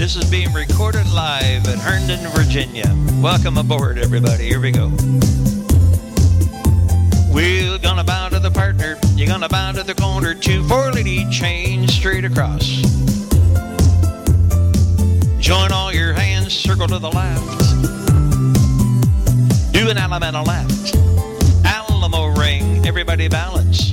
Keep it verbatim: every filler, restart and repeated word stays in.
This is being recorded live at Herndon, Virginia. Welcome aboard, everybody. Here we go. We're gonna bow to the partner. You're gonna bow to the corner. Two four-lady chains straight across. Join all your hands, circle to the left. Do an Allemande left. Alamo ring, everybody balance.